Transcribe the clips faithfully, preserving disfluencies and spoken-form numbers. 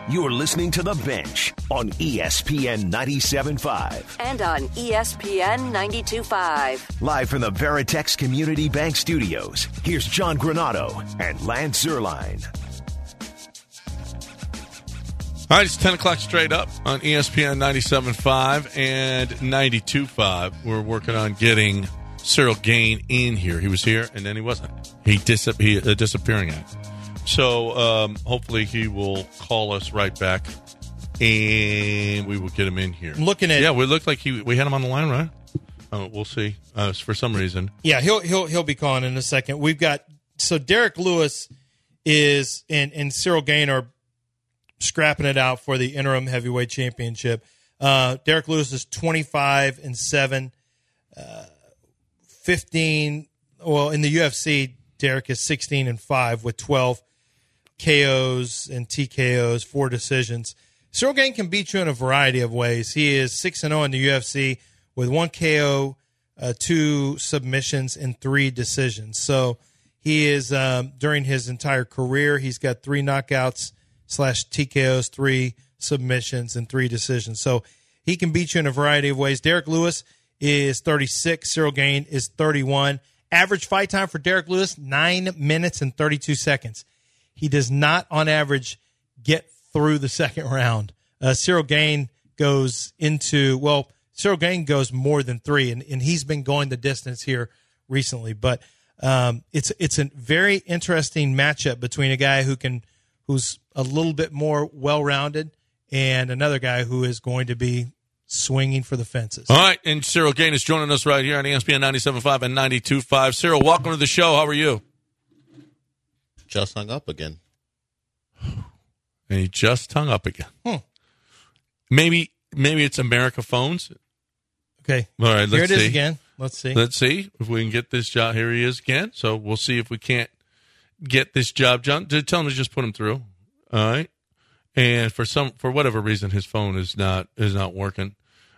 You're listening to The Bench on E S P N ninety-seven point five. And on E S P N ninety-two point five. Live from the Veritex Community Bank Studios, here's John Granado and Lance Zierlein. All right, it's ten o'clock straight up on E S P N ninety-seven point five and ninety-two point five. We're working on getting Cyril Gain in here. He was here, and then he wasn't. He, dis- he uh, disappearing act. So um, hopefully he will call us right back, and we will get him in here. I'm looking at yeah, we looked like he we had him on the line, right? Oh, we'll see. Uh, for some reason, yeah, he'll he'll he'll be calling in a second. We've got so Derek Lewis is and and Cyril Gain are scrapping it out for the interim heavyweight championship. Uh, Derek Lewis is twenty-five and seven, uh, fifteen. Well, in the U F C, Derek is sixteen and five with twelve K Os and T K Os, four decisions. Cyril Gain can beat you in a variety of ways. He is six and zero in the U F C with one K O, uh, two submissions, and three decisions. So he is um, during his entire career, he's got three knockouts slash T K Os, three submissions, and three decisions. So he can beat you in a variety of ways. Derek Lewis is thirty-six. Cyril Gain is thirty-one. Average fight time for Derek Lewis, nine minutes and thirty-two seconds. He does not, on average, get through the second round. Uh, Cyril Gain goes into, well, Cyril Gain goes more than three, and, and he's been going the distance here recently. But um, it's it's a very interesting matchup between a guy who can who's a little bit more well-rounded and another guy who is going to be swinging for the fences. All right, and Cyril Gain is joining us right here on E S P N ninety-seven point five and ninety-two point five. Cyril, welcome to the show. How are you? Just hung up again. And he just hung up again. Hmm. Maybe maybe it's America Phones. Okay. All right, let's Here it see. is again. Let's see. Let's see if we can get this job. Here he is again. So we'll see if we can't get this job done. Tell him to just put him through. All right. And for some for whatever reason, his phone is not is not working.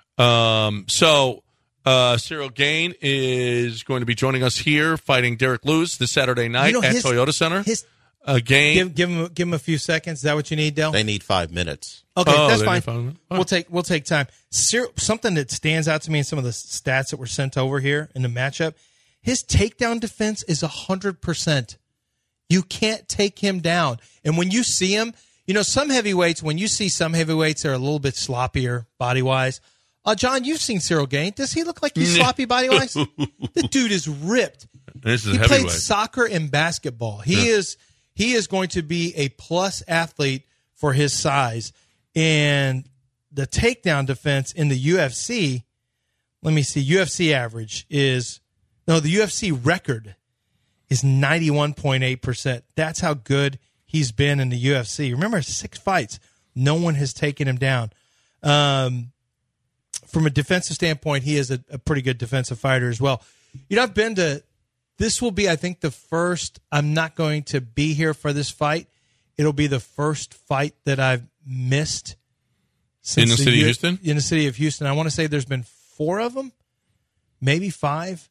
Um, so uh, Cyril Gain is going to be joining us here, fighting Derek Lewis this Saturday night You know, at his- Toyota Center. His, uh, Gain. give, give, him, give him a few seconds. Is that what you need, Del? They need five minutes. Okay, Oh, that's they fine. need five minutes. All We'll right. take we'll take time. Cyril, something that stands out to me in some of the stats that were sent over here in the matchup, his takedown defense is one hundred percent. You can't take him down. And when you see him, you know, some heavyweights, when you see some heavyweights that are a little bit sloppier body-wise, uh, John, you've seen Cyril Gain. Does he look like he's sloppy body-wise? The dude is ripped. This is He heavyweight. played soccer and basketball. He Yeah. is he is going to be a plus athlete for his size. And the takedown defense in the U F C, let me see, U F C average is, no, the U F C record is ninety-one point eight percent. That's how good he's been in the U F C. Remember, six fights. No one has taken him down. Um, from a defensive standpoint, he is a, a pretty good defensive fighter as well. You know, I've been to, this will be, I think, the first, I'm not going to be here for this fight. It'll be the first fight that I've missed. In the city of U- Houston? In the city of Houston. I want to say there's been four of them, maybe five.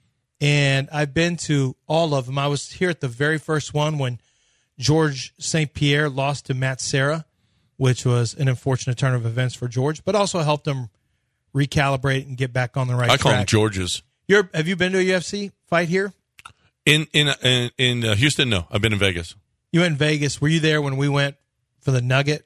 And I've been to all of them. I was here at the very first one when George Saint Pierre lost to Matt Serra, which was an unfortunate turn of events for George, but also helped him recalibrate and get back on the right I track. call him George's. You're, have you been to a U F C fight here? In in in, in uh, Houston, no. I've been in Vegas. You went in Vegas. Were you there when we went for the Nugget?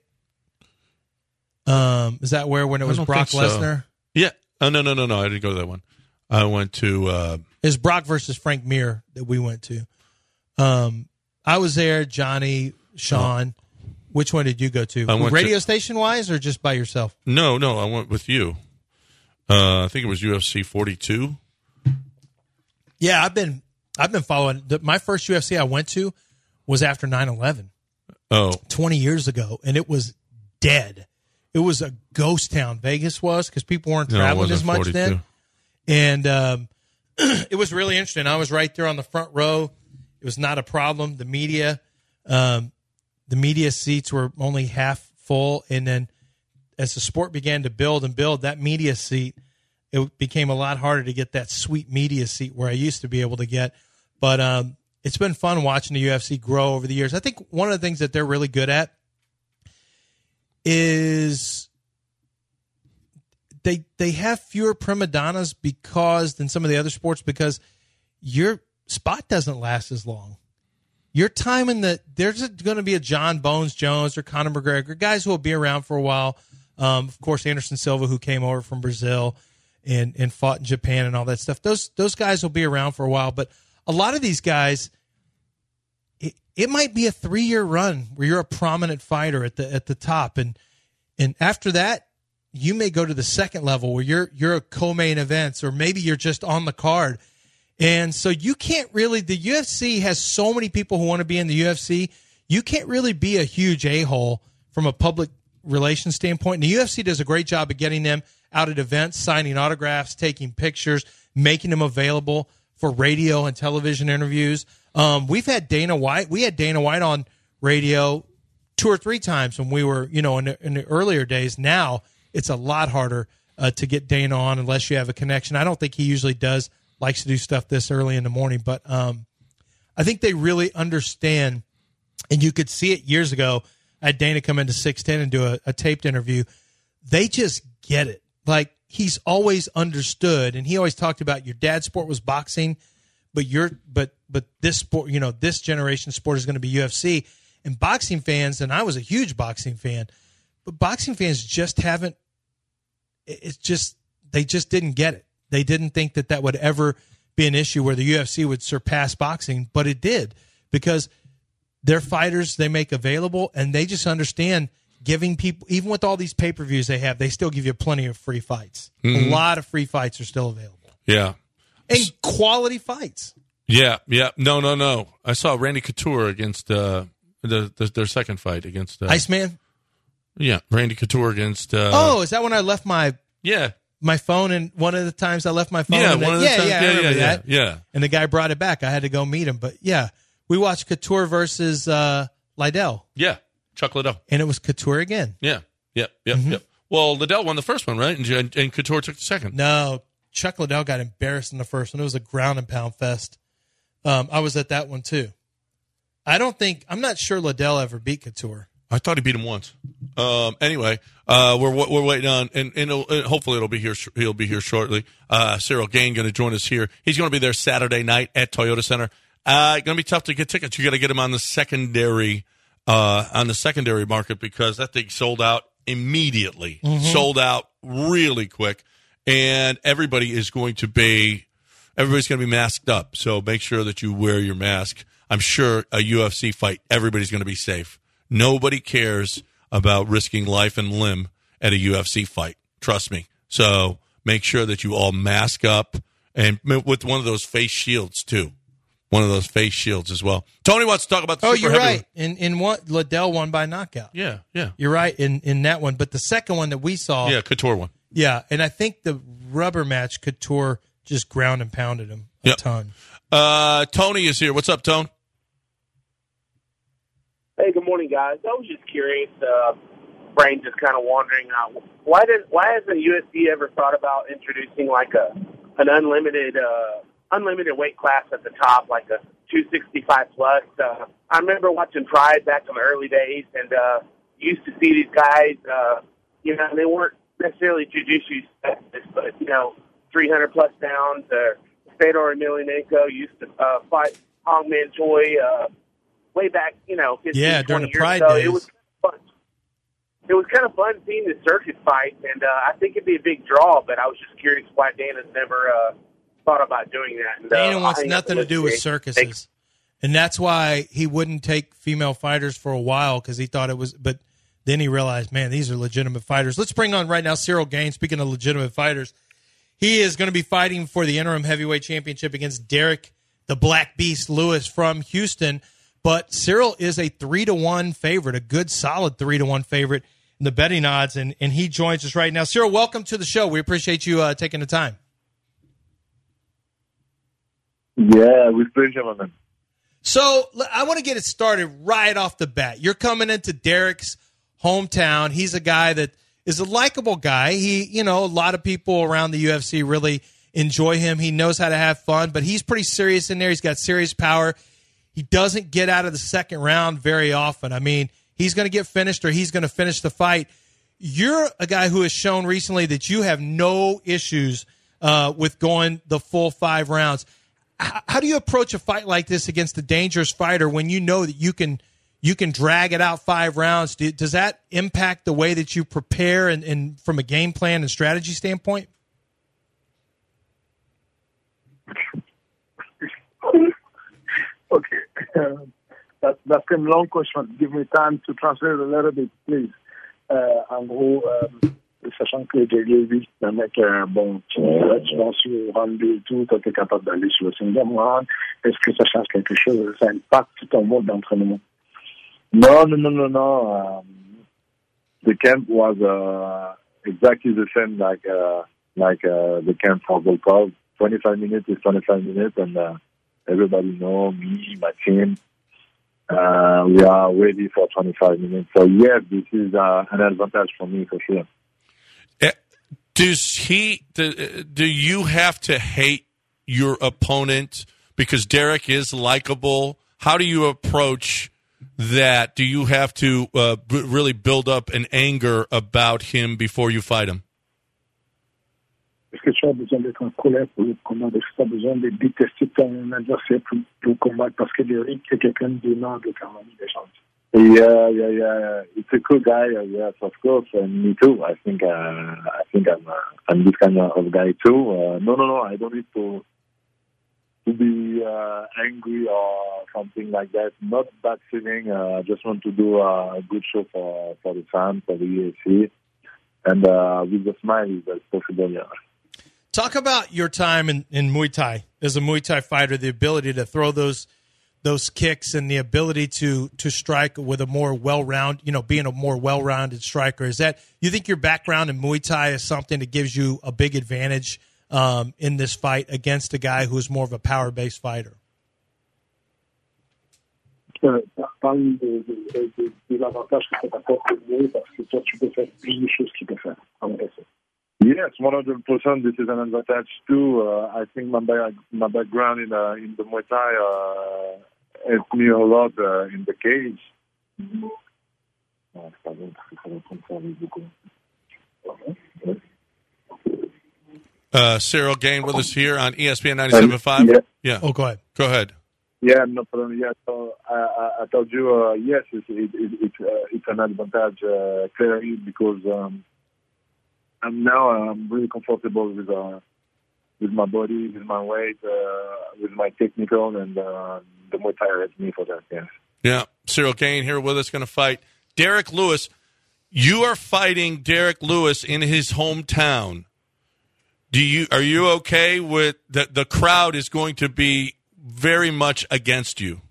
Um, is that where when it was I don't Brock think so. Lesnar? Yeah. Oh, no, no, no, no. I didn't go to that one. I went to uh, It was Brock versus Frank Mir that we went to. Um, I was there, Johnny, Sean. Which one did you go to? I went Radio to- station wise or just by yourself? no, no. I went with you. Uh, I think it was U F C forty-two. Yeah, I've been I've been following. The, my first U F C I went to was after nine eleven, Oh, twenty years ago, and it was dead. It was a ghost town. Vegas was because people weren't no, it traveling wasn't as much forty-two. then. And um, it was really interesting. I was right there on the front row. It was not a problem. The media, um, the media seats were only half full, and then as the sport began to build and build, that media seat, it became a lot harder to get that sweet media seat where I used to be able to get. But um, it's been fun watching the U F C grow over the years. I think one of the things that they're really good at is they they have fewer prima donnas because than some of the other sports because your spot doesn't last as long. Your time in the there's going to be a John Bones Jones or Conor McGregor, guys who will be around for a while. Um, of course, Anderson Silva, who came over from Brazil and and fought in Japan and all that stuff. Those those guys will be around for a while, but a lot of these guys, it, it might be a three year run where you're a prominent fighter at the at the top, and and after that, you may go to the second level where you're you're a co-main events, or maybe you're just on the card. And so you can't really, the U F C has so many people who want to be in the U F C. You can't really be a huge a-hole from a public relations standpoint. And the U F C does a great job of getting them out at events, signing autographs, taking pictures, making them available for radio and television interviews. Um, we've had Dana White. We had Dana White on radio two or three times when we were, you know, in the, in the earlier days. Now it's a lot harder uh, to get Dana on unless you have a connection. I don't think he usually does. Likes to do stuff this early in the morning, but um, I think they really understand, and you could see it years ago. I had Dana come into six ten and do a, a taped interview. They just get it. Like, he's always understood, and he always talked about your dad's sport was boxing, but your but but this sport, you know, this generation's sport is going to be U F C. And boxing fans, and I was a huge boxing fan, but boxing fans just haven't. It's just they just didn't get it. They didn't think that that would ever be an issue where the U F C would surpass boxing, but it did because they're fighters they make available, and they just understand giving people, even with all these pay-per-views they have, they still give you plenty of free fights. Mm-hmm. A lot of free fights are still available. Yeah. And quality fights. Yeah, yeah. No, no, no. I saw Randy Couture against uh, the, the, their second fight against... Uh, Iceman? Yeah, Randy Couture against... Uh, oh, is that when I left my... Yeah. My phone, and one of the times I left my phone. Yeah, and one of the yeah, times. yeah, I Yeah, remember yeah, that. yeah, yeah. And the guy brought it back. I had to go meet him. But yeah, we watched Couture versus uh, Liddell. Yeah, Chuck Liddell. And it was Couture again. Yeah, yeah, yeah, Mm-hmm. yeah. Well, Liddell won the first one, right? And, and, and Couture took the second. No, Chuck Liddell got embarrassed in the first one. It was a ground and pound fest. Um, I was at that one too. I don't think, I'm not sure Liddell ever beat Couture. I thought he beat him once. Um, anyway, uh, we're we're waiting on, and, and it'll, uh, hopefully it'll be here. He'll be here shortly. Uh, Cyril Gain going to join us here. He's going to be there Saturday night at Toyota Center. Uh, going to be tough to get tickets. You got to get him on the secondary, uh, on the secondary market because that thing sold out immediately. Mm-hmm. Sold out really quick, and everybody is going to be, everybody's going to be masked up. So make sure that you wear your mask. I'm sure a U F C fight, everybody's going to be safe. Nobody cares about risking life and limb at a U F C fight. Trust me. So make sure that you all mask up and with one of those face shields, too. One of those face shields as well. Tony wants to talk about the Oh, super you're heavy right. In in one, Liddell won by knockout. Yeah, yeah. You're right in, in that one. But the second one that we saw. Yeah, Couture won. Yeah, and I think the rubber match, Couture just ground and pounded him a yep. ton. Uh, Tony is here. What's up, Tone? Hey, good morning, guys. I was just curious, uh, brain just kind of wandering. Uh, why did why hasn't U F C ever thought about introducing like a an unlimited uh, unlimited weight class at the top, like a two sixty-five plus? Uh, I remember watching Pride back in the early days, and uh, used to see these guys. Uh, you know, they weren't necessarily jiu-jitsu specialists, but you know, three hundred plus pounds. Uh, Fedor Emelianenko used to uh, fight Hong Man Choi. Uh, way back, you know, fifteen, yeah, during the years Pride ago. days. It was fun. It was kind of fun seeing the circus fight, and uh, I think it'd be a big draw, but I was just curious why Dana's never uh, thought about doing that. And, Dana uh, wants nothing to do with circuses. And that's why he wouldn't take female fighters for a while because he thought it was – but then he realized, man, these are legitimate fighters. Let's bring on right now Cyril Gain, speaking of legitimate fighters. He is going to be fighting for the interim heavyweight championship against Derek the Black Beast Lewis from Houston. But Cyril is a three to one favorite, a good solid three to one favorite in the betting odds, and, and he joins us right now. Cyril, welcome to the show. We appreciate you uh, taking the time. Yeah, we appreciate it, man. So I want to get it started right off the bat. You're coming into Derek's hometown. He's a guy that is a likable guy. He, you know, a lot of people around the U F C really enjoy him. He knows how to have fun, but he's pretty serious in there. He's got serious power. He doesn't get out of the second round very often. I mean, he's going to get finished or he's going to finish the fight. You're a guy who has shown recently that you have no issues uh, with going the full five rounds. H- how do you approach a fight like this against a dangerous fighter when you know that you can you can drag it out five rounds? Do, does that impact the way that you prepare and, and from a game plan and strategy standpoint? Okay. Uh, that, that's a long question. Give me time to translate a little bit, please. Euh, en gros, euh, sachant que J J vit un mec, euh, bon, tu, là, tu vas sur round deux et tout, toi, t'es capable d'aller sur le cinquième round. Est-ce que ça change quelque chose? Ça impacte ton mode d'entraînement? No, no, no, no, no. Um, the camp was uh, exactly the same like uh, like uh, the camp for Volkov. twenty-five minutes is twenty-five minutes, and uh, everybody know me, my team. Uh, we are ready for twenty-five minutes. So, yeah, this is uh, an advantage for me, for sure. Does he, do, do you have to hate your opponent because Derek is likable? How do you approach that? Do you have to uh, b- really build up an anger about him before you fight him? Est-ce que tu as besoin d'être en colère pour le combat? Est-ce que tu as besoin de détester ton adversaire pour, pour combattre? Parce que Derek est quelqu'un d'aimable quand même, il est gentil. Yeah, yeah, yeah. It's a cool guy, uh, yes, of course, and me too. I think, uh, I think I'm, uh, I'm this kind of guy too. Uh, no, no, no. I don't need to to be uh, angry or something like that. Not bad feeling. Uh, I just want to do uh, a good show for for the fans, for the U F C, and uh, with a smile, if that's possible. Yeah. Talk about your time in, in Muay Thai as a Muay Thai fighter, the ability to throw those those kicks and the ability to to strike with a more well-round, you know, being a more well-rounded striker. Is that, you think your background in Muay Thai is something that gives you a big advantage um, in this fight against a guy who is more of a power-based fighter? Euh, parle de, de, de, de l'avantage que ça t'apporte au parce que toi, tu peux faire plus de choses qu'il peut faire. Yes, one hundred percent. This is an advantage too. Uh, I think my back, my background in uh, in the Muay Thai uh, helped me a lot uh, in the cage. Uh, Cyril Gain with us here on E S P N ninety-seven point five. Yeah. yeah. Oh, go ahead. Go ahead. Yeah, no problem. Yeah, so I, I, I told you, uh, yes, it, it, it, it, uh, it's an advantage uh, clearly because. Um, And now I'm really comfortable with uh, with my body, with my weight, uh, with my technical, and uh, the Muay Thai helps me for that, yes. Yeah, Cyril Gain here with us, going to fight Derek Lewis. You are fighting Derek Lewis in his hometown. Do you Are you okay with that? The crowd is going to be very much against you.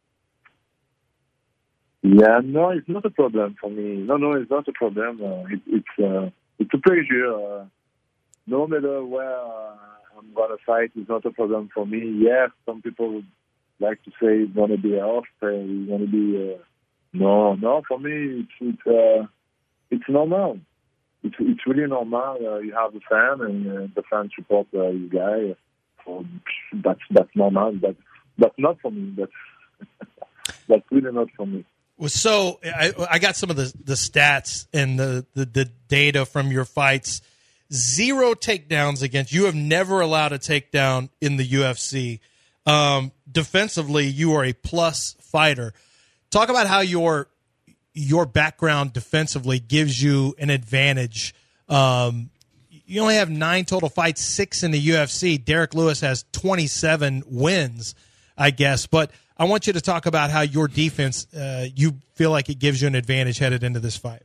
Yeah, no, it's not a problem for me. No, no, it's not a problem. Uh, it, it's... Uh, It's a pleasure. Uh, no matter where uh, I'm going to fight, it's not a problem for me. Yes, some people like to say it's going to be off. Uh, it's going to be... Uh, no, no, for me, it's it's, uh, it's normal. It's it's really normal. Uh, you have a fan, and uh, the fan support uh, this guy. So that's, that's normal. But that's not for me. That's, that's really not for me. So I, I got some of the, the stats and the, the, the data from your fights. Zero takedowns against you. Have never allowed a takedown in the U F C. Um, defensively, you are a plus fighter. Talk about how your your background defensively gives you an advantage. Um, you only have nine total fights, six in the U F C. Derek Lewis has twenty-seven wins, I guess, but I want you to talk about how your defense, uh, you feel like it gives you an advantage headed into this fight.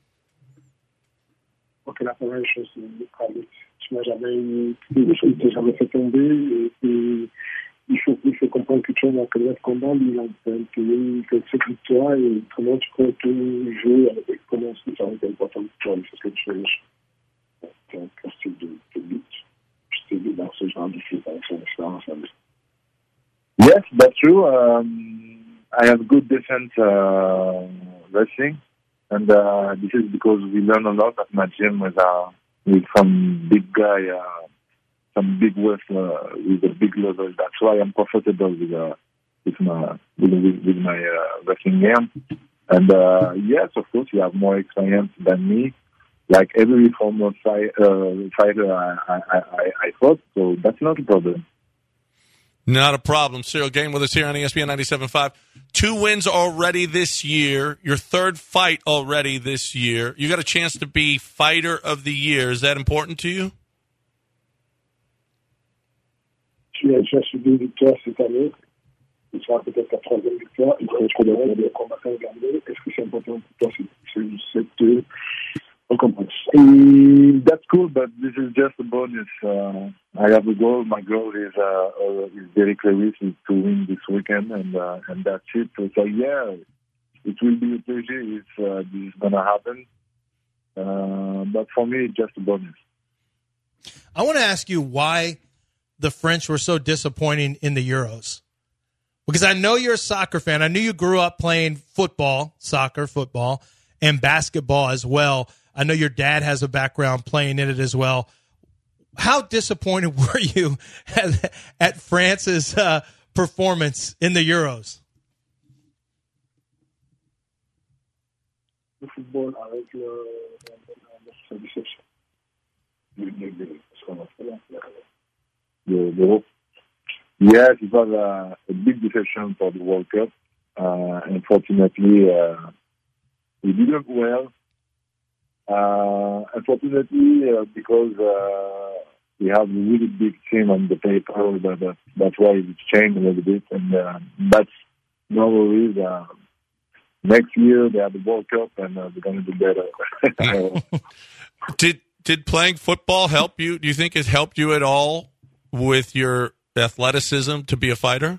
Ok, la première chose, c'est tu m'as jamais, tu t'es jamais fait tomber, et il faut, il faut comprendre que tu es dans le combat, il a que c'est victoire, et comment tu peux tout jouer avec, comment ça va être important pour toi, c'est ce que tu fais. C'est un style de, de lutte. Je t'ai dit dans ce genre de choses, avec son expérience avec. Yes, that's true. Um, I have good defense uh, wrestling, and uh, this is because we learn a lot at my gym with uh, with some big guy, uh, some big wrestler with a big level. That's why I'm comfortable with uh, with my with, with, with my uh, wrestling game. And uh, yes, of course, you have more experience than me. Like every former fight, uh, fighter, I, I, I, I fought, so that's not a problem. Not a problem. Ciryl Gane with us here on E S P N ninety-seven point five. Two wins already this year. Your third fight already this year. You got a chance to be Fighter of the Year. Is that important to you? Tu as déjà subi une victoire cette année. Il sera peut-être la troisième victoire. Il faut trouver le combattant à garder. Est-ce que c'est important pour toi? C'est deux. Mm, that's cool, but this is just a bonus. Uh, I have a goal. My goal is uh, uh, is Derek Lewis is to win this weekend, and uh, and that's it. So, so yeah, it will be a pleasure if uh, this is gonna happen. Uh, but for me, it's just a bonus. I want to ask you why the French were so disappointing in the Euros. Because I know you're a soccer fan. I knew you grew up playing football, soccer, football, and basketball as well. I know your dad has a background playing in it as well. How disappointed were you at, at France's uh, performance in the Euros? Le football avec sa déception. L'Europe. Yes, it was a, a big deception for the World Cup. Uh, unfortunately, uh, we didn't well. Uh, unfortunately, uh, because uh, we have a really big team on the paper, but uh, that's why it's changed a little bit, and uh, that's no worries. Uh, next year they have the World Cup, and uh, they're going to do better. did did playing football help you? Do you think it helped you at all with your athleticism to be a fighter?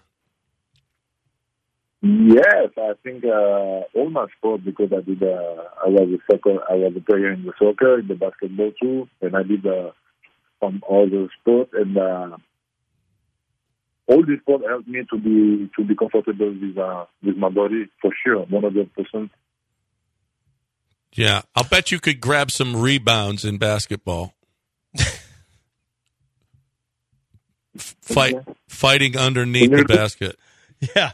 Yes, I think uh, all my sport, because I did. Uh, I was a soccer. I was a player in the soccer, in the basketball too, and I did uh, some other sport. And uh, all this sport helped me to be to be comfortable with uh, with my body for sure, one hundred percent. Yeah, I'll bet you could grab some rebounds in basketball. Fight, fighting underneath the basket. Yeah.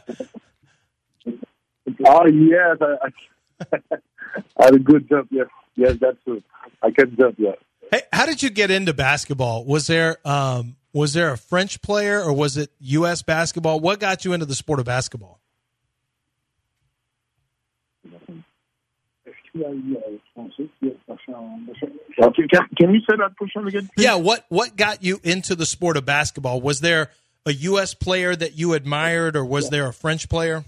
Oh yes, I, I, I had a good jump. Yes, yes, that's true. I can jump. Yeah. Hey, how did you get into basketball? Was there um, was there a French player, or was it U S basketball? What got you into the sport of basketball? Can, can you say that question again, please? Yeah, what what got you into the sport of basketball? Was there a U S player that you admired, or was there a French player?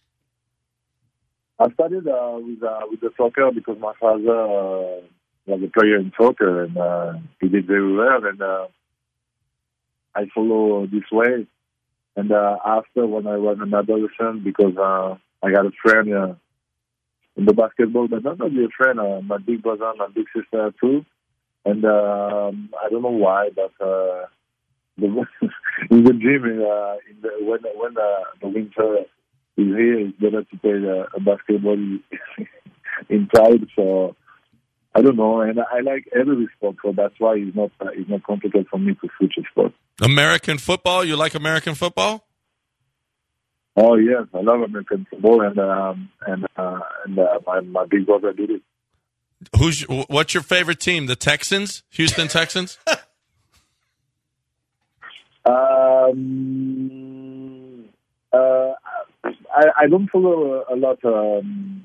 I started uh, with uh, with the soccer because my father uh, was a player in soccer, and uh, he did very well, and uh, I follow this way. And uh, after, when I was an adolescent, because uh, I got a friend uh, in the basketball, but not only a friend, uh, my big brother, my big sister too. And uh, I don't know why, but uh, the, in the gym, uh, in the, when when uh, the winter is here, it's better to play uh, a basketball inside. So I don't know, and I like every sport, so that's why it's not uh, it's not complicated for me to switch a sport. American football? You like American football? Oh yes, I love American football, and um, and uh, and uh, my my big brother did it. Who's what's your favorite team? The Texans, Houston Texans. um, uh, I I don't follow a, a lot um,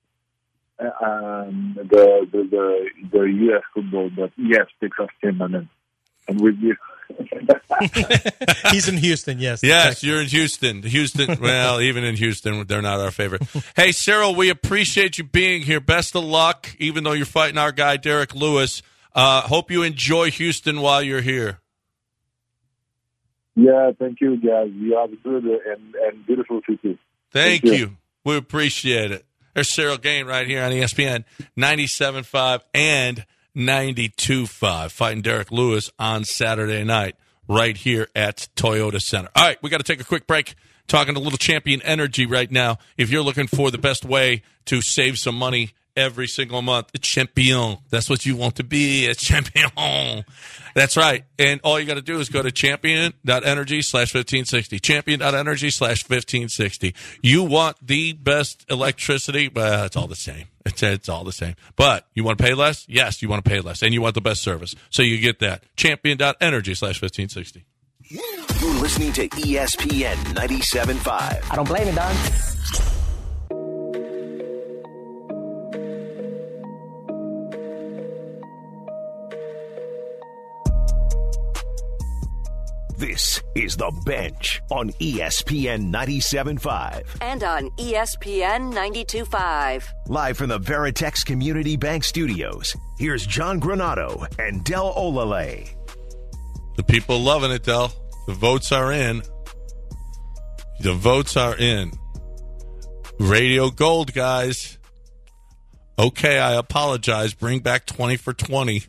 um, the, the the the U S football, but yes, Texas team, and I'm with you. He's in Houston, yes. Yes, Texas. you're in Houston. Houston, well, even in Houston, they're not our favorite. Hey, Ciryl, we appreciate you being here. Best of luck, even though you're fighting our guy, Derek Lewis. Uh, hope you enjoy Houston while you're here. Yeah, thank you, guys. You have a good and, and beautiful city. Thank, Thank you. you. We appreciate it. There's Ciryl Gane right here on E S P N ninety-seven point five and ninety-two point five, fighting Derek Lewis on Saturday night right here at Toyota Center. All right, we got to take a quick break. Talking to Little Champion Energy right now. If you're looking for the best way to save some money every single month. A champion. That's what you want to be, a champion. That's right. And all you got to do is go to champion.energy slash 1560. Champion.energy slash 1560. You want the best electricity? Well, it's all the same. It's, it's all the same. But you want to pay less? Yes, you want to pay less. And you want the best service. So you get that. Champion.energy slash 1560. You're listening to E S P N ninety-seven point five. I don't blame you, Don. This is The Bench on E S P N ninety-seven point five. And on E S P N ninety-two point five. Live from the Veritex Community Bank Studios, here's John Granato and Del Olale. The people loving it, Del. The votes are in. The votes are in. Radio Gold, guys. Okay, I apologize. Bring back twenty for twenty.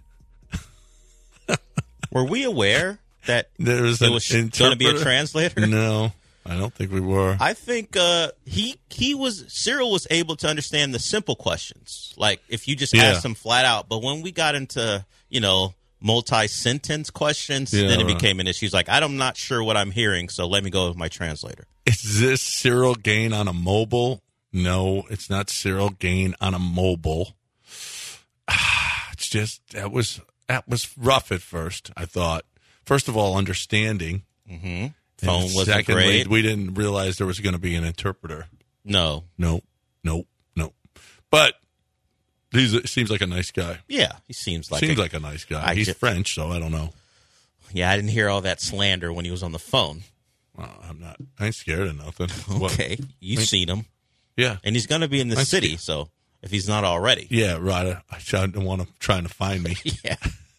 Were we aware that there was it was going to be a translator? No, I don't think we were. I think uh, he he was Cyril was able to understand the simple questions, like if you just Yeah. asked him flat out. But when we got into you know multi-sentence questions, Yeah, then it right. became an issue. He's like, I'm not sure what I'm hearing, so let me go with my translator. Is this Cyril Gain on a mobile? No, it's not Cyril Gain on a mobile. It's just that was that was rough at first. I thought. First of all, understanding. Mm-hmm. Phone And wasn't secondly, great. we didn't realize there was going to be an interpreter. No. No, no, no. But he seems like a nice guy. Yeah, he seems like seems a, like a nice guy. I He's ju- French, so I don't know. Yeah, I didn't hear all that slander when he was on the phone. Well, I'm not. I ain't scared of nothing. Okay, What? you've I- seen him, Yeah, and he's going to be in the I city. see. So if he's not already, yeah. Right. I don't want him trying to find me. yeah.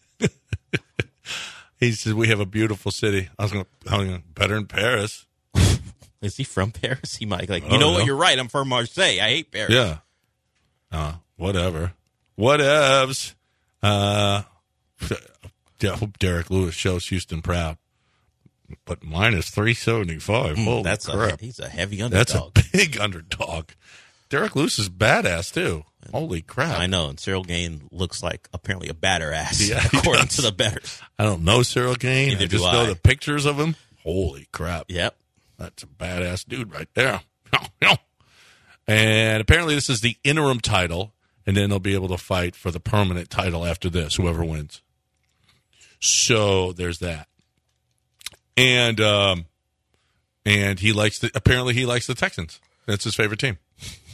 He says we have a beautiful city. I was going to better in Paris. Is he from Paris? He might like. I You don't know know. what? You're right. I'm from Marseille. I hate Paris. Yeah. Uh, whatever. Whatevs. Uh, I hope Derek Lewis shows Houston proud. But minus three seventy-five. Mm, Holy that's crap. a he's a heavy That's underdog. a big underdog. Derek Lewis is badass, too. Holy crap. I know. And Cyril Gain looks like apparently a batter ass, Yeah, he according does. to the betters. I don't know Cyril Gain. Neither I just do know I. the pictures of him. Holy crap. Yep. That's a badass dude right there. And apparently this is the interim title, and then they'll be able to fight for the permanent title after this, whoever wins. So there's that. And um, and he likes the apparently he likes the Texans. That's his favorite team.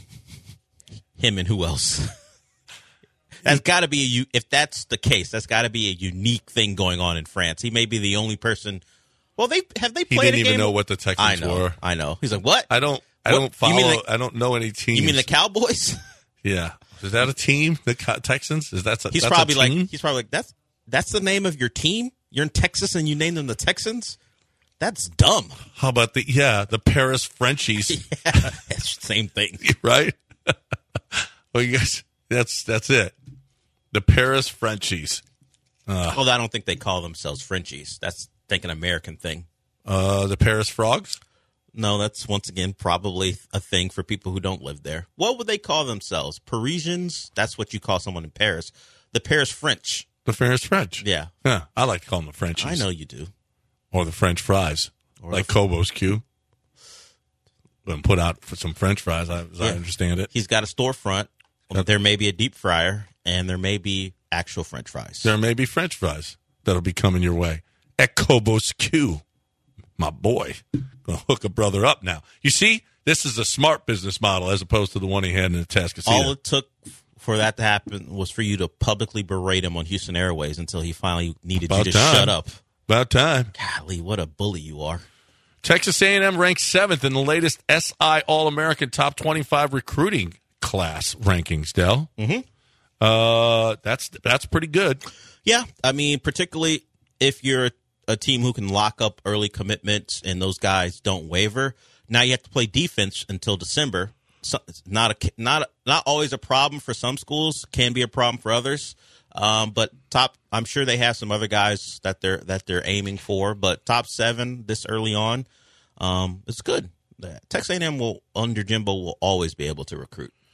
Him and who else? That's got to be a u- if that's the case. That's got to be a unique thing going on in France. He may be the only person. Well, they have they He played didn't a even game? know what the Texans I know. were. I know. He's like, what? I don't. I What? don't You follow. mean the- I don't know any teams. You mean the Cowboys? Yeah. Is that a team? The Co- Texans? Is that? A, He's that's probably a like team? he's probably like that's that's the name of your team. You're in Texas and you name them the Texans. That's dumb. How about the yeah the Paris Frenchies? Yeah, it's the same thing. Right? Well, you guys, that's that's it. The Paris Frenchies. Although I don't think they call themselves Frenchies. That's I think an American thing. Uh, the Paris Frogs. No, that's once again probably a thing for people who don't live there. What would they call themselves? Parisians? That's what you call someone in Paris. The Paris French. The Paris French. Yeah, Yeah, I like to call them the Frenchies. I know you do. Or the French fries, Or like the- Kobo's Q. Been put out for some French fries, as I Yeah. understand it. He's got a storefront. There may be a deep fryer, and there may be actual French fries. There may be French fries that'll be coming your way at Kobo's Q. My boy, gonna hook a brother up now. You see, this is a smart business model as opposed to the one he had in the Tascasita. All it took for that to happen was for you to publicly berate him on Houston Airways until he finally needed About you to time. shut up. About time. Golly, what a bully you are. Texas A and M ranks seventh in the latest S I All-American Top twenty-five recruiting class rankings, Del. Mm-hmm. Uh, that's that's pretty good. Yeah, I mean, particularly if you're a team who can lock up early commitments and those guys don't waver. Now you have to play defense until December. So it's not a not not always a problem for some schools. Can be a problem for others. Um, but top, I'm sure they have some other guys that they're that they're aiming for. But top seven this early on, um, it's good. Texas A and M will under Jimbo will always be able to recruit.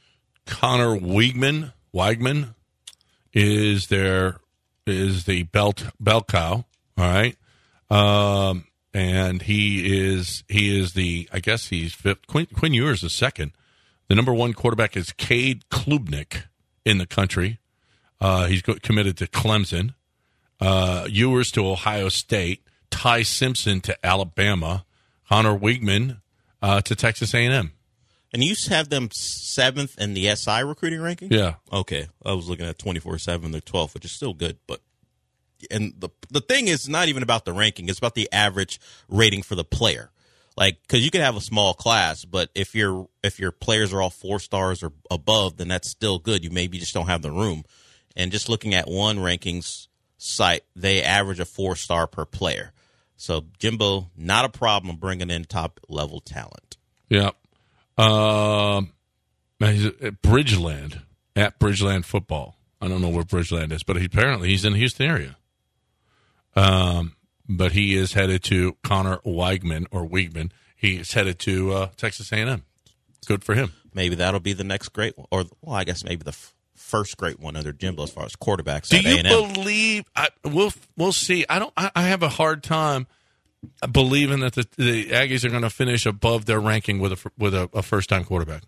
Connor Weigman, Weigman is their is the belt bell cow. All right, um, and he is he is the I guess he's fifth. Quinn, Quinn Ewers is second. The number one quarterback is Cade Klubnik in the country. Uh, he's go- committed to Clemson. Uh, Ewers to Ohio State. Ty Simpson to Alabama. Connor Weigman uh, to Texas A and M. And you have them seventh in the S I recruiting ranking? Yeah. Okay. I was looking at twenty-four seven. They're twelfth, which is still good. But and the the thing is not even about the ranking. It's about the average rating for the player. Like, because you can have a small class, but if your if your players are all four stars or above, then that's still good. You maybe just don't have the room. And just looking at one rankings site, they average a four star per player. So Jimbo, not a problem bringing in top level talent. Yeah. Um, he's at Bridgeland, at Bridgeland Football. I don't know where Bridgeland is, but he, apparently he's in the Houston area. Um. But he is headed to Connor Weigman or Weigman. He is headed to uh, Texas A and M. Good for him. Maybe that'll be the next great one, or well, I guess maybe the f- first great one under Jimbo as far as quarterbacks. Do at you A and M. believe? I, we'll we'll see. I don't. I, I have a hard time believing that the, the Aggies are going to finish above their ranking with a with a, a first time quarterback.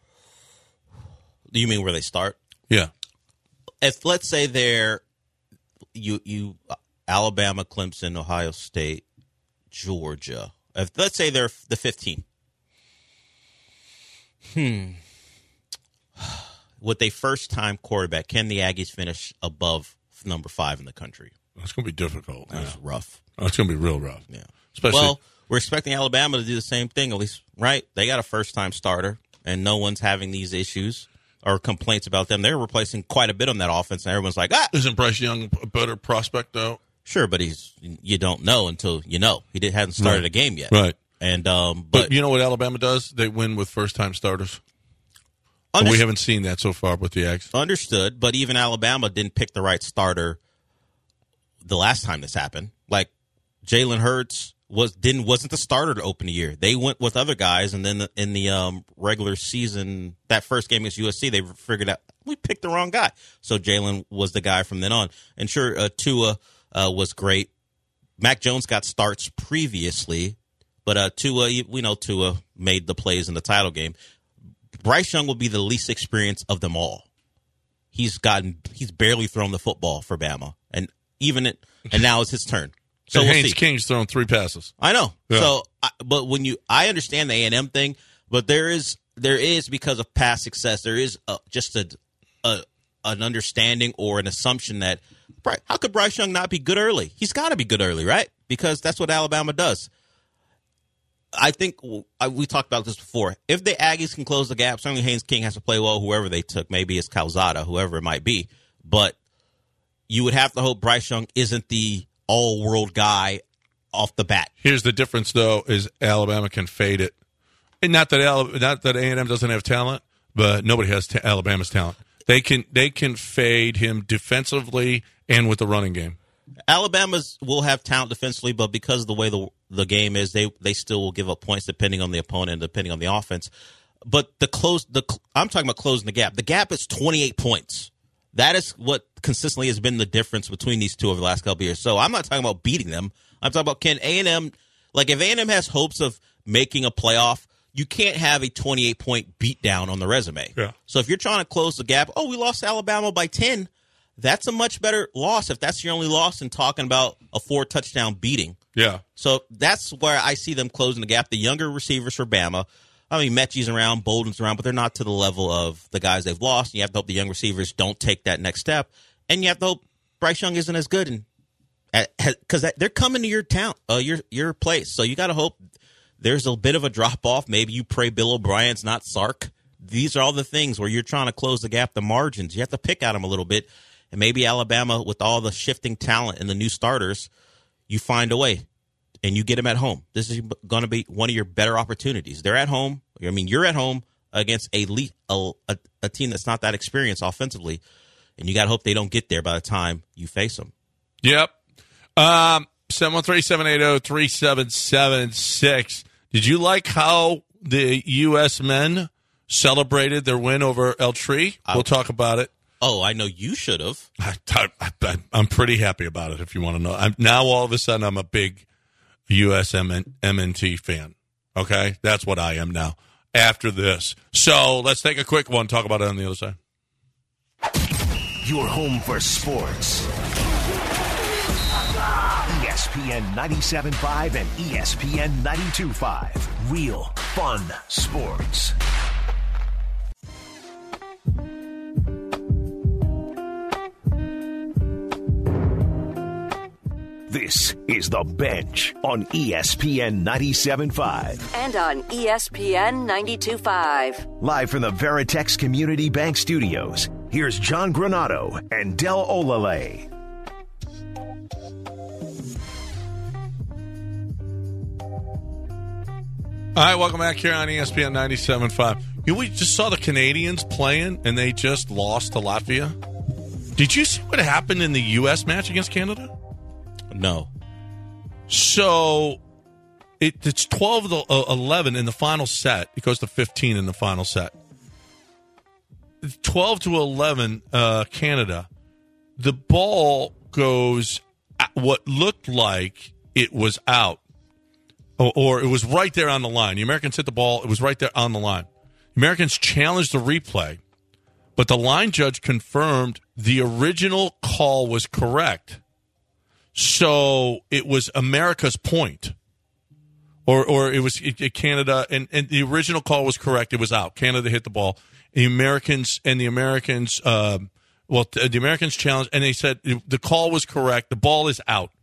Do you mean where they start? Yeah. If let's say they're you you. Alabama, Clemson, Ohio State, Georgia. If, let's say they're the fifteen. Hmm. With a first-time quarterback, can the Aggies finish above number five in the country? That's going to be difficult. That's yeah. rough. That's going to be real rough. Yeah. Especially. Well, we're expecting Alabama to do the same thing, at least, right? They got a first-time starter, and no one's having these issues or complaints about them. They're replacing quite a bit on that offense, and everyone's like, ah. Isn't Bryce Young a better prospect, though? Sure, but he's you don't know until you know. He did, hasn't started right. a game yet. Right. And um, but, but you know what Alabama does? They win with first-time starters. Underst- we haven't seen that so far with the Aggies. Understood, but even Alabama didn't pick the right starter the last time this happened. Like Jalen Hurts was didn't wasn't the starter to open the year. They went with other guys, and then the, in the um, regular season, that first game against U S C, they figured out we picked the wrong guy. So Jalen was the guy from then on. And sure, uh, Tua uh, was great. Mac Jones got starts previously, but uh, Tua, we know Tua made the plays in the title game. Bryce Young will be the least experienced of them all. He's gotten, he's barely thrown the football for Bama, and even it, and now it's his turn. So and we'll Haynes see. King's thrown three passes. I know. Yeah. So, I, but when you, I understand the A and M thing, but there is, there is because of past success, there is a, just a, a, an understanding or an assumption that, how could Bryce Young not be good early? He's got to be good early, right? Because that's what Alabama does. I think I, we talked about this before. If the Aggies can close the gap, certainly Haynes King has to play well, whoever they took. Maybe it's Calzada, whoever it might be. But you would have to hope Bryce Young isn't the all-world guy off the bat. Here's the difference, though, is Alabama can fade it. And not that Al- not that A and M doesn't have talent, but nobody has ta- Alabama's talent. They can they can fade him defensively and with the running game. Alabama's will have talent defensively, but because of the way the the game is, they they still will give up points depending on the opponent, depending on the offense. But the close the I'm talking about closing the gap. The gap is twenty-eight points. That is what consistently has been the difference between these two over the last couple of years. So I'm not talking about beating them. I'm talking about can A and M, like if A and M has hopes of making a playoff, you can't have a twenty-eight point beatdown on the resume. Yeah. So if you're trying to close the gap, oh, we lost to Alabama by ten. That's a much better loss if that's your only loss than talking about a four touchdown beating. Yeah. So that's where I see them closing the gap. The younger receivers for Bama, I mean, Mechie's around, Bolden's around, but they're not to the level of the guys they've lost. You have to hope the young receivers don't take that next step. And you have to hope Bryce Young isn't as good, and because they're coming to your town, uh, your your place. So you got to hope there's a bit of a drop off. Maybe you pray Bill O'Brien's not Sark. These are all the things where you're trying to close the gap, the margins. You have to pick at them a little bit. And maybe Alabama, with all the shifting talent and the new starters, you find a way and you get them at home. This is going to be one of your better opportunities. They're at home. I mean, you're at home against a, a, a, a team that's not that experienced offensively, and you got to hope they don't get there by the time you face them. Yep. Um, seven one three, seven eight zero, three seven seven six. Did you like how the U S men celebrated their win over El Tri. We'll talk about it. Oh, I know you should have. I, I, I'm pretty happy about it, if you want to know. I'm, now, all of a sudden, I'm a big U S M N T fan. Okay? That's what I am now after this. So let's take a quick one, talk about it on the other side. Your home for sports. E S P N ninety-seven point five and E S P N ninety-two point five. Real fun sports. This is The Bench on E S P N ninety-seven point five. And on E S P N ninety-two point five. Live from the Veritex Community Bank Studios, here's John Granato and Del Olale. All right, welcome back here on E S P N ninety-seven point five. You know, we just saw the Canadians playing, and they just lost to Latvia. Did you see what happened in the U S match against Canada? No. So it, it's twelve to eleven in the final set. It goes to fifteen in the final set. twelve to eleven, uh, Canada. The ball goes what looked like it was out, or, or it was right there on the line. The Americans hit the ball. It was right there on the line. The Americans challenged the replay, but the line judge confirmed the original call was correct. So it was America's point, or or it was it, it Canada, and, and the original call was correct. It was out. Canada hit the ball. The Americans and the Americans, uh, well, the Americans challenged, and they said the call was correct. The ball is out.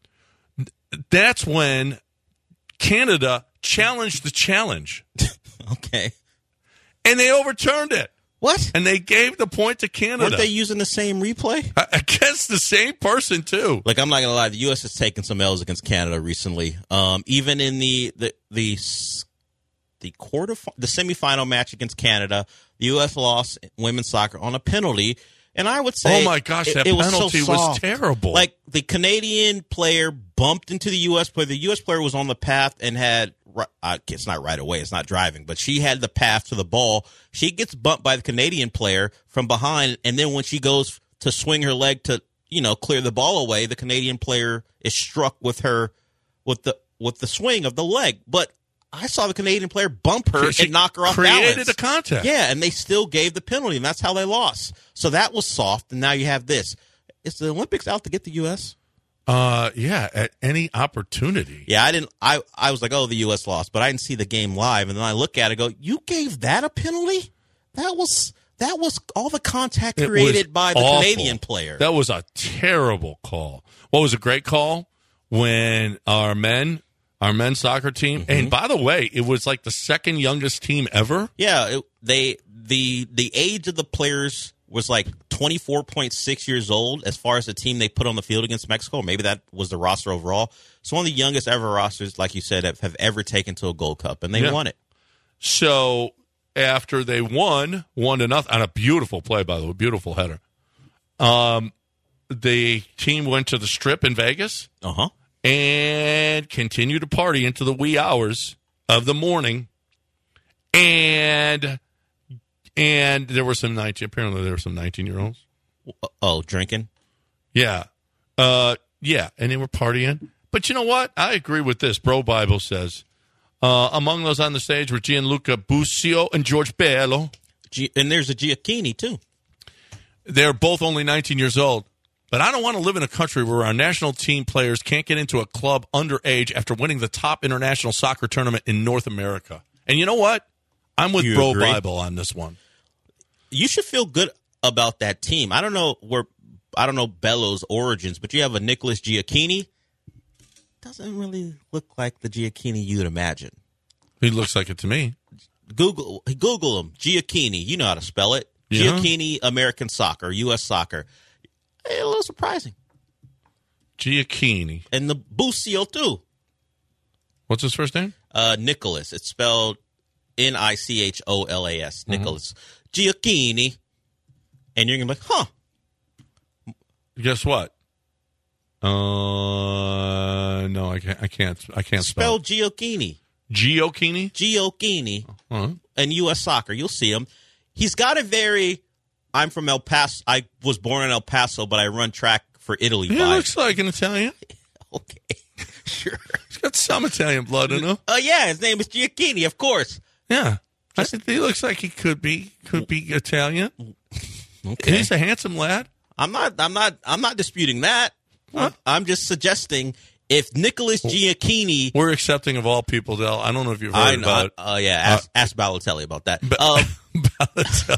That's when Canada challenged the challenge. Okay. And they overturned it. What? And they gave the point to Canada. Weren't they using the same replay? I, I guess the same person, too. Like, I'm not going to lie. The U S has taken some L's against Canada recently. Um, even in the the the, the quarter, the semifinal match against Canada, the U S lost women's soccer on a penalty. And I would say, oh my gosh, it, that it was penalty so was terrible. Like, the Canadian player bumped into the U S player. The U S player was on the path and had, uh, it's not right away, it's not driving, but she had the path to the ball. She gets bumped by the Canadian player from behind, and then when she goes to swing her leg to, you know, clear the ball away, the Canadian player is struck with her, with the with the swing of the leg. But I saw the Canadian player bump her She and knock her off created balance. a contact. Yeah, and they still gave the penalty, and that's how they lost. So that was soft, and now you have this. Is the Olympics out to get the U S? Uh, yeah, at any opportunity. Yeah, I didn't. I, I was like, oh, the U S lost, but I didn't see the game live, and then I look at it, and go, you gave that a penalty? That was that was all the contact It created was by the awful. Canadian player. That was a terrible call. What was a great call? When our men, our men's soccer team, Mm-hmm. and by the way, it was like the second youngest team ever. Yeah, it, they the the age of the players was like twenty-four point six years old as far as the team they put on the field against Mexico. Maybe that was the roster overall. It's one of the youngest ever rosters, like you said, have, have ever taken to a Gold Cup, and they Yeah. won it. So after they won, one to nothing, on a beautiful play, by the way, beautiful header, um, the team went to the Strip in Vegas Uh-huh. and continued to party into the wee hours of the morning. And and there were some nineteen. Apparently, there were some nineteen-year-olds. Oh, drinking? Yeah, uh, yeah, and they were partying. But you know what? I agree with this. Bro Bible says uh, among those on the stage were Gianluca Busio and George Bello. G- and there's a Giacchini, too. They're both only nineteen years old. But I don't want to live in a country where our national team players can't get into a club underage after winning the top international soccer tournament in North America. And you know what? I'm with You Bro agree? Bible on this one. You should feel good about that team. I don't know where I don't know Bello's origins, but you have a Nicholas Giacchini. Doesn't really look like the Giacchini you'd imagine. He looks like it to me. Google Google him. Giacchini. You know how to spell it. Yeah. Giacchini American Soccer, U S Soccer. A little surprising. Giacchini. And the Busio too. What's his first name? Uh, Nicholas. It's spelled N I C H O L A S. Nicholas. Giacchini. And you're going to be like, huh. Guess what? Uh, no, I can't. I can't. I can't spell. Spell Giacchini. Giochini? Giochini Uh-huh. in U S Soccer. You'll see him. He's got a very, I'm from El Paso. I was born in El Paso, but I run track for Italy. He vibe. looks like an Italian. Okay, sure. He's got some Italian blood in him. Oh, yeah, his name is Giochini, of course. Yeah. I think he looks like he could be could be Italian. Okay. He's a handsome lad. I'm not, I'm not, I'm not disputing that. I'm, What? I'm just suggesting if Nicholas Giochini, We're accepting of all people, Del. I don't know if you've heard I know, about it. uh, yeah, ask, ask Balotelli about that. But Um, Balotelli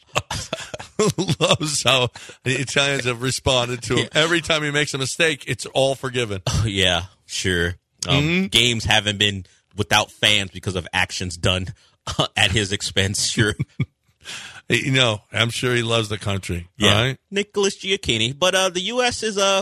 loves how the Italians have responded to him. Every time he makes a mistake, it's all forgiven. yeah, sure. Um, Mm-hmm. Games haven't been without fans because of actions done at his expense. Sure. You know, I'm sure he loves the country. Yeah, All right? Nicholas Giochini. But uh, the U S is uh,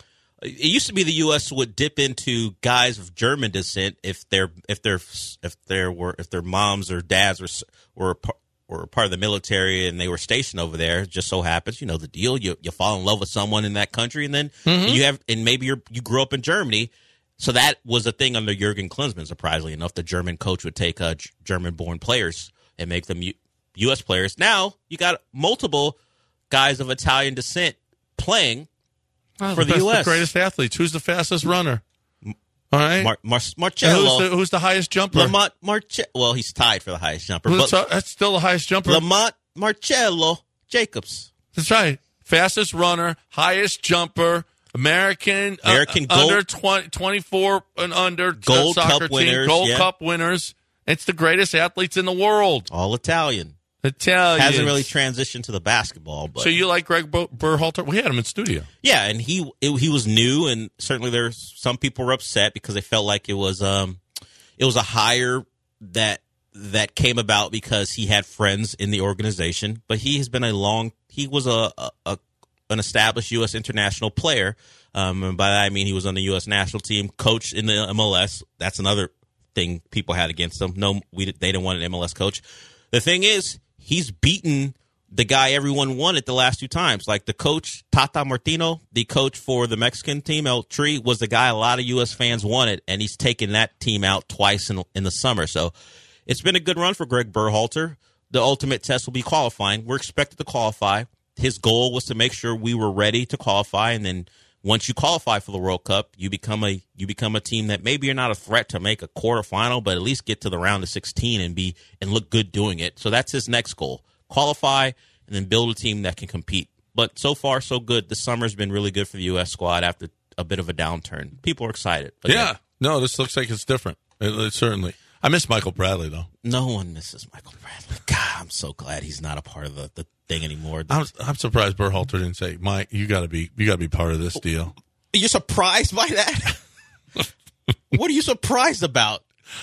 it used to be the U S would dip into guys of German descent if their if their if there were if their moms or dads were were were part of the military and they were stationed over there. It just so happens, you know, the deal. You you fall in love with someone in that country, and then Mm-hmm. you have and maybe you you grew up in Germany. So that was a thing under Jurgen Klinsmann. Surprisingly enough, the German coach would take uh, German-born players and make them U- U S players. Now you got multiple guys of Italian descent playing Oh, for the best- U S. The greatest athletes. Who's the fastest runner? All right. Mar- Mar- And Marcello, who's, the, who's the highest jumper? Lamont Marce- Well, he's tied for the highest jumper, Who's but the- that's still the highest jumper. Lamont Marcello Jacobs. That's right. Fastest runner, highest jumper, American, uh, American uh, gold- under twenty, twenty-four and under Gold soccer Cup team, winners, Gold yeah. Cup winners. It's the greatest athletes in the world. All Italian. Italians. Hasn't really transitioned to the basketball, but So you like Greg Bo- Berhalter? We had him in studio. yeah, and he it, he was new, and certainly there's some people were upset because they felt like it was um it was a hire that that came about because he had friends in the organization, but he has been a long he was a, a, a an established U S international player, um, and by that I mean he was on the U S national team, coached in the M L S. That's another thing people had against him. No, we they didn't want an M L S coach. The thing is, he's beaten the guy everyone wanted the last two times. Like the coach, Tata Martino, the coach for the Mexican team, El Tri, was the guy a lot of U S fans wanted, and he's taken that team out twice in, in the summer. So it's been a good run for Greg Berhalter. The ultimate test will be qualifying. We're expected to qualify. His goal was to make sure we were ready to qualify, and then once you qualify for the World Cup, you become a you become a team that maybe you're not a threat to make a quarterfinal, but at least get to the round of sixteen and be and look good doing it. So that's his next goal: qualify and then build a team that can compete. But so far, so good. The summer's been really good for the U S squad after a bit of a downturn. People are excited. But Yeah. No, this looks like it's different. It, it certainly. I miss Michael Bradley, though. no one misses Michael Bradley. God, I'm so glad he's not a part of the, the thing anymore. I'm, I'm surprised Berhalter didn't say, Mike, you got to be you got to be part of this deal. You're surprised by that? What are you surprised about?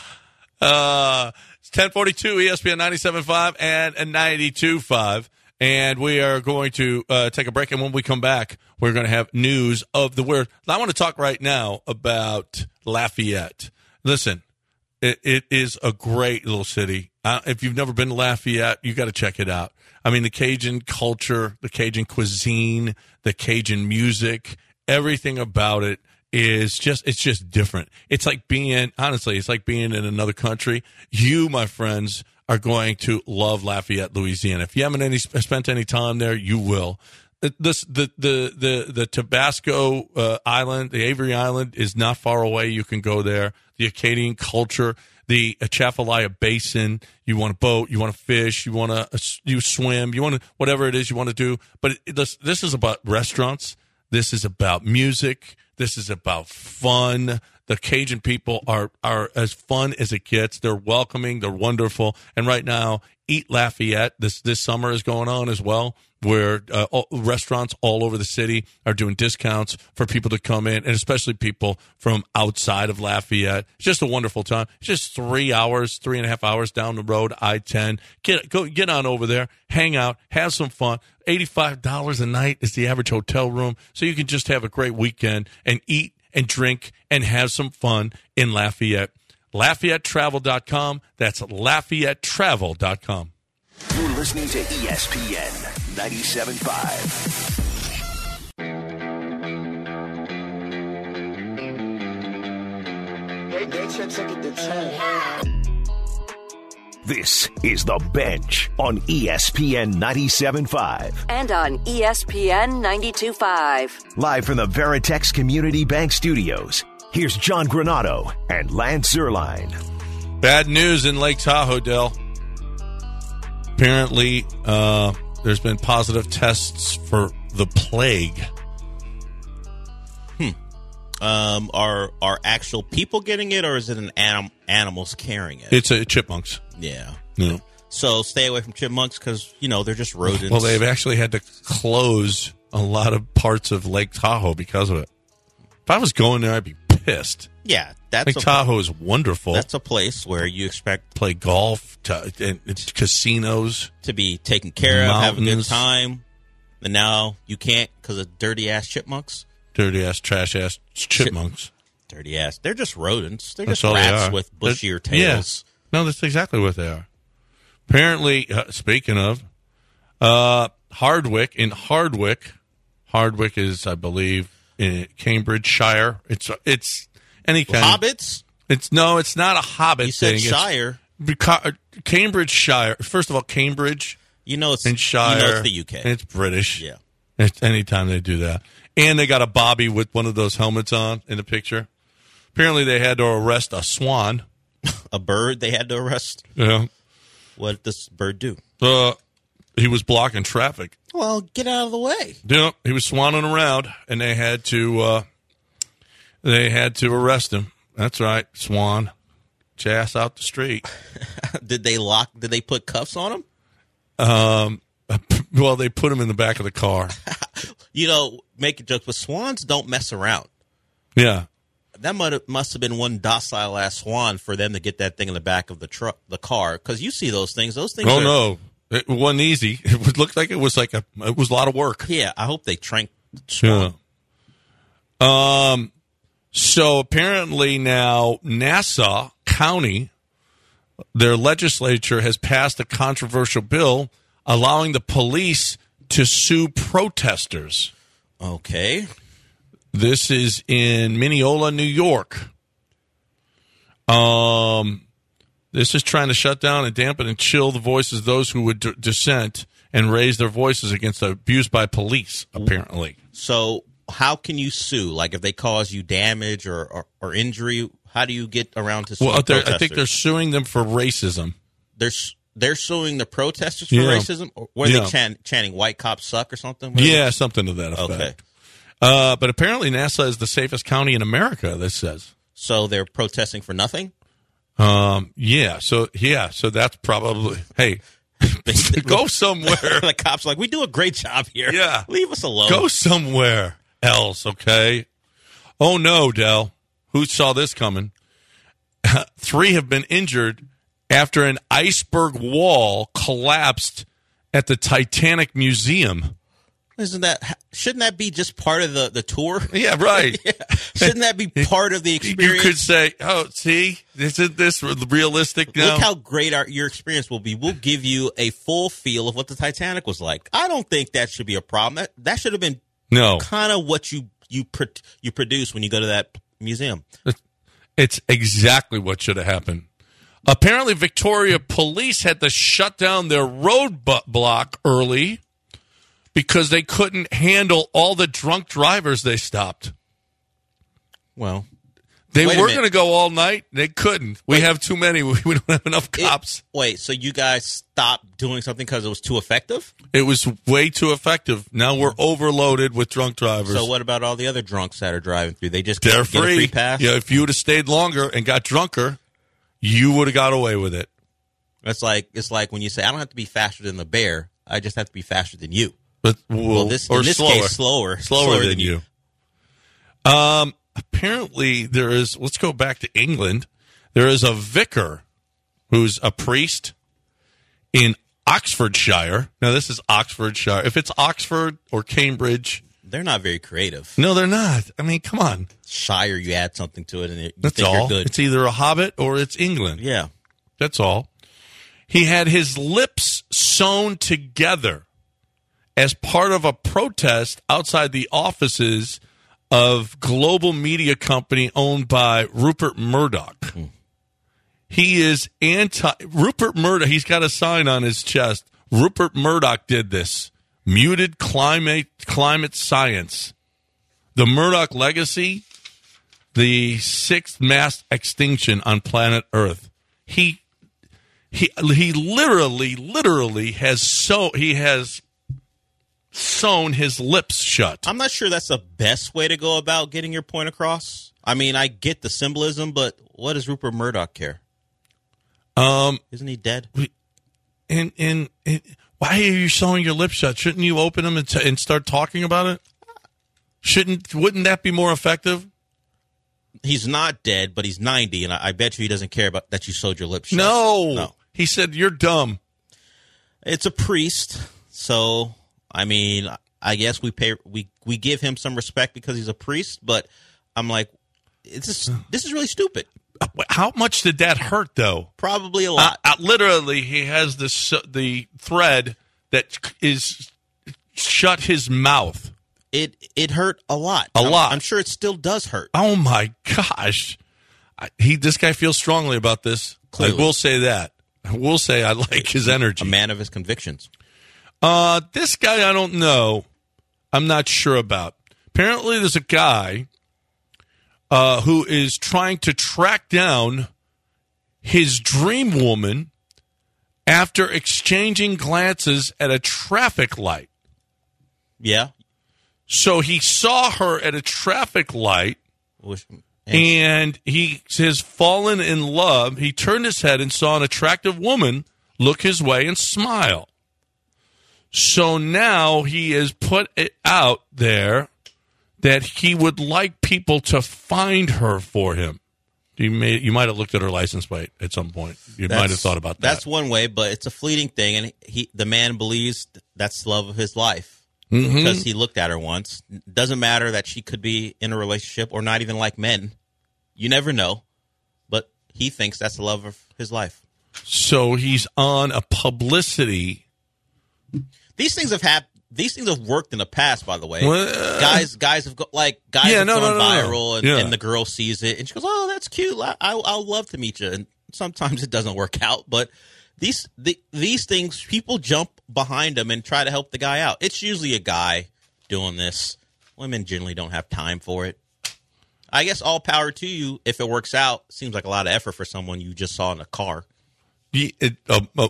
Uh, it's ten forty-two, E S P N ninety-seven point five and ninety-two point five. And we are going to uh, take a break. And when we come back, we're going to have news of the world. I want to talk right now about Lafayette. Listen, it, it is a great little city. Uh, if you've never been to Lafayette, you got to check it out. I mean, the Cajun culture, the Cajun cuisine, the Cajun music, everything about it is just, it's just different. It's like being, honestly, it's like being in another country. You, my friends, are going to love Lafayette, Louisiana. If you haven't any, spent any time there, you will. This, the, the, the, the Tabasco uh, Island, the Avery Island is not far away. You can go there. The Acadian culture, the Atchafalaya Basin. You want to boat, you want to fish, you want to you swim, you want to whatever it is you want to do. But it, this, this is about restaurants. This is about music. This is about fun. The Cajun people are are as fun as it gets. They're welcoming. They're wonderful. And right now, Eat Lafayette this this summer is going on as well, where uh, all, restaurants all over the city are doing discounts for people to come in, and especially people from outside of Lafayette. It's just a wonderful time. It's just three hours, three and a half hours down the road, I ten. Get go get on over there, hang out, have some fun. eighty-five dollars a night is the average hotel room, so you can just have a great weekend and eat and drink and have some fun in Lafayette. Lafayette Travel dot com. That's Lafayette Travel dot com. You're listening to E S P N ninety-seven point five. This is The Bench on E S P N ninety-seven point five. And on E S P N ninety-two point five. Live from the Veritex Community Bank Studios, here's John Granato and Lance Zierlein. Bad news in Lake Tahoe, Dell. Apparently, uh, there's been positive tests for the plague. Hmm. Um, are are actual people getting it, or is it an anim- animals carrying it? It's a chipmunks. Yeah. Yeah. So stay away from chipmunks because, you know, they're just rodents. Well, they've actually had to close a lot of parts of Lake Tahoe because of it. If I was going there, I'd be pissed. Yeah, that's Lake a, Tahoe is wonderful. That's a place where you expect play golf, to, and, and casinos, to be taken care of, have a good mountains. time, and now you can't because of dirty ass chipmunks. Dirty ass, trash ass chipmunks. Dirty ass. They're just rodents. They're That's just all they rats are. with bushier That- yeah. tails. No, that's exactly what they are. Apparently, uh, speaking of, uh, Hardwick, in Hardwick, Hardwick is, I believe, in Cambridgeshire. It's it's any kind Hobbits? of... It's, no, it's not a Hobbit You said thing. Shire. It's beca- Cambridgeshire. First of all, Cambridge You know it's and Shire. You know it's the U K. And it's British. Yeah. It's anytime they do that. And they got a Bobby with one of those helmets on in the picture. Apparently, they had to arrest a swan. A bird they had to arrest. Yeah. What did this bird do? Uh, he was blocking traffic. Well, get out of the way. Yeah, he was swanning around, and they had to uh, they had to arrest him. That's right, Swan, ass out the street. Did they lock? Did they put cuffs on him? Um, well, they put him in the back of the car. You know, making jokes, but swans don't mess around. Yeah, That must have, must have been one docile ass swan for them to get that thing in the back of the truck, the car, because you see those things. Those things. Oh are, no, it wasn't easy. It looked like it was like a it was a lot of work. Yeah, I hope they trank the swan. Yeah. Um. So apparently now Nassau County, their legislature has passed a controversial bill allowing the police to sue protesters. Okay. This is in Mineola, New York. Um, this is trying to shut down and dampen and chill the voices of those who would d- dissent and raise their voices against abuse by police, apparently. So how can you sue? Like if they cause you damage or, or, or injury, how do you get around to sue Well, they're- protesters? I think they're suing them for racism. They're, s- they're suing the protesters for Yeah. racism? Or were Yeah. they chan- chanting white cops suck or something? What is Yeah, it? something to that effect. Okay. Uh, but apparently NASA is the safest county in America, this says. So they're protesting for nothing? Um, yeah, so yeah, so that's probably, hey, go somewhere. The cops are like, we do a great job here. Yeah. Leave us alone. Go somewhere else, okay? Oh, no, Del. Who saw this coming? Three have been injured after an iceberg wall collapsed at the Titanic Museum. Isn't that, shouldn't that be just part of the, the tour? Yeah, right. Yeah. Shouldn't that be part of the You experience? could say, oh, see, isn't this realistic now? Look how great our, your experience will be. We'll give you a full feel of what the Titanic was like. I don't think that should be a problem. That, that should have been No. kind of what you you pro- you produce when you go to that museum. It's exactly what should have happened. Apparently, Victoria police had to shut down their roadblock early because they couldn't handle all the drunk drivers they stopped. Well, They Wait a were minute. going to go all night. They couldn't. We Wait. have too many. We don't have enough it- cops. wait, so you guys stopped doing something because it was too effective? It, was way too effective. Now we're overloaded with drunk drivers. So what about all the other drunks that are driving through? They just They're get, get a free. free pass? Yeah, if you would have stayed longer and got drunker, you would have got away with it. It's like it's like when you say, I don't have to be faster than the bear. I just have to be faster than you. But Well, this, or in this slower. case, slower. slower, than, you. Um, apparently, there is. Let's go back to England. There is a vicar who's a priest in Oxfordshire. Now, this is Oxfordshire. If it's Oxford or Cambridge, They're not very creative. no, they're not. I mean, come on. Shire, you add something to it, and it, you That's think all. you're good. It's either a Hobbit or it's England. Yeah. That's all. He had his lips sewn together as part of a protest outside the offices of global media company owned by Rupert Murdoch. He is anti Rupert Murdoch. He's got a sign on his chest. Rupert Murdoch did this. Muted climate climate science. The Murdoch legacy, the sixth mass extinction on planet Earth. He he he literally literally has so he has sewn his lips shut. I'm not sure that's the best way to go about getting your point across. I mean, I get the symbolism, but what does Rupert Murdoch care? Um, Isn't he dead? and, and and why are you sewing your lips shut? Shouldn't you open them and, t- and start talking about it? Shouldn't wouldn't that be more effective? He's not dead, but he's ninety, and I, I bet you he doesn't care about that you sewed your lips shut. No. No. He said you're dumb. It's a priest, so I mean, I guess we pay we we give him some respect because he's a priest, but I'm like, it's just, this is really stupid. How much did that hurt, though? Probably a lot. Uh, uh, literally, he has this uh, the thread that is shut his mouth. It it hurt a lot. A I'm, lot. I'm sure it still does hurt. Oh my gosh, I, he this guy feels strongly about this. Clearly. I will say that. I will say I like his energy. A man of his convictions. Uh, this guy I don't know. I'm not sure about. Apparently, there's a guy uh, who is trying to track down his dream woman after exchanging glances at a traffic light. Yeah. So he saw her at a traffic light, Wish- and he has fallen in love. He turned his head and saw an attractive woman look his way and smile. So now he has put it out there that he would like people to find her for him. You may you might have looked at her license plate at some point. You might have thought about that. That's one way, but it's a fleeting thing, and he the man believes that's the love of his life. Mm-hmm. Because he looked at her once. Doesn't matter that she could be in a relationship or not even like men. You never know. But he thinks that's the love of his life. So he's on a publicity. These things have happened. These things have worked in the past, by the way. Well, guys, guys have go, like guys Yeah, have no, gone no, no, no. viral, and, Yeah. and the girl sees it, and she goes, "Oh, that's cute. I, I, I'll love to meet you." And sometimes it doesn't work out, but these the, these things, people jump behind them and try to help the guy out. It's usually a guy doing this. Women generally don't have time for it. I guess all power to you if it works out. Seems like a lot of effort for someone you just saw in a car. It, it, uh, uh,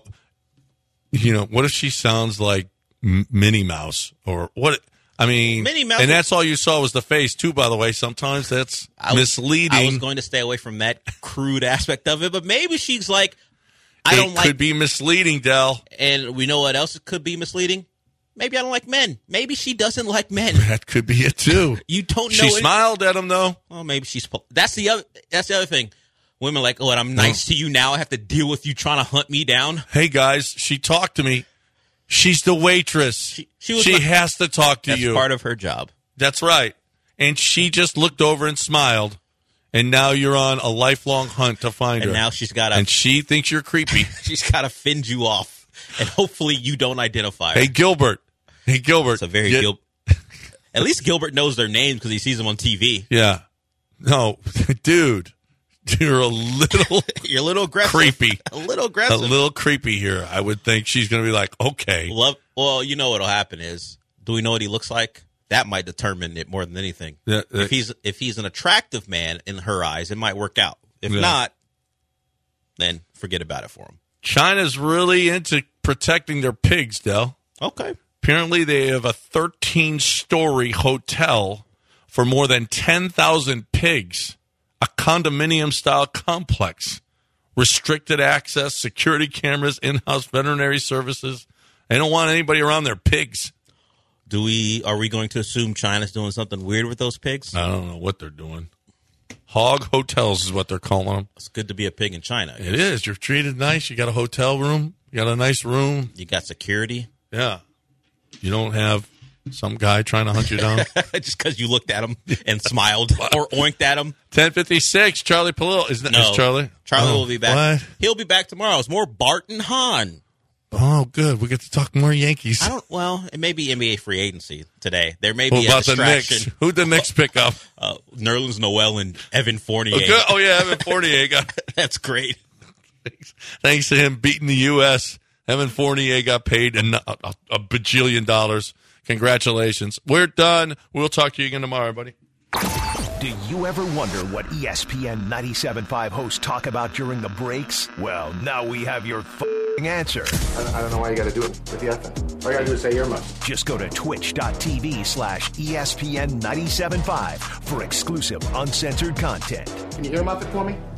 you know, what if she sounds like M- Minnie Mouse or what? I mean, Minnie Mouse and was- that's all you saw was the face too. By the way, sometimes that's I was, misleading. I was going to stay away from that crude aspect of it, but maybe she's like, I it don't like. could be misleading, Del. And we know what else could be misleading. Maybe I don't like men. Maybe she doesn't like men. That could be it too. You don't know. She any- smiled at him though. Well, maybe she's. That's the other. That's the other thing. Women are like, oh, and I'm nice to you now. I have to deal with you trying to hunt me down. Hey guys, she talked to me. She's the waitress. She, she was she my- has to talk to That's you. part of her job. That's right. And she just looked over and smiled. And now you're on a lifelong hunt to find And her. now she's got to. And she thinks you're creepy. she's got to fend you off, and hopefully you don't identify her. Hey Gilbert. Hey Gilbert. It's a very Get- Gil- At least Gilbert knows their names because he sees them on T V. Yeah. No, dude, you're a little You're a little aggressive. creepy. A little A aggressive. little creepy here. I would think she's going to be like, okay. Love. Well, you know what'll happen is, do we know what he looks like? That might determine it more than anything. Yeah, uh, if he's if he's an attractive man in her eyes, it might work out. If Yeah. not, then forget about it for him. China's really into protecting their pigs, Del. Okay. Apparently, they have a thirteen-story hotel for more than ten thousand pigs, a condominium-style complex, restricted access, security cameras, in-house veterinary services. They don't want anybody around their pigs. Do we? Are we going to assume China's doing something weird with those pigs? I don't know what they're doing. Hog hotels is what they're calling them. It's good to be a pig in China. It is. You're treated nice. You got a hotel room. You got a nice room. You got security. Yeah. You don't have some guy trying to hunt you down. Just because you looked at him and smiled or oinked at him. ten fifty-six, Charlie Palillo. Is that No. is Charlie? Charlie Oh, will be back. What? He'll be back tomorrow. It's more Bart and Hahn. Oh, good. We get to talk more Yankees. I don't. Well, it may be N B A free agency today. There may What be a about the distraction. Knicks? Who'd the Knicks pick up? Uh, Nerlens Noel and Evan Fournier. Oh, good. Oh, yeah, Evan Fournier. Got, That's great. thanks, thanks to him beating the U S, Evan Fournier got paid a, a, a bajillion dollars. Congratulations. We're done. We'll talk to you again tomorrow, buddy. Do you ever wonder what E S P N ninety-seven point five hosts talk about during the breaks? Well, now we have your f***ing answer. I, I don't know why you got to do it with the F M. All you got to do is say earmuffs. Just go to twitch.tv slash ESPN975 for exclusive uncensored content. Can you earmuff it for me?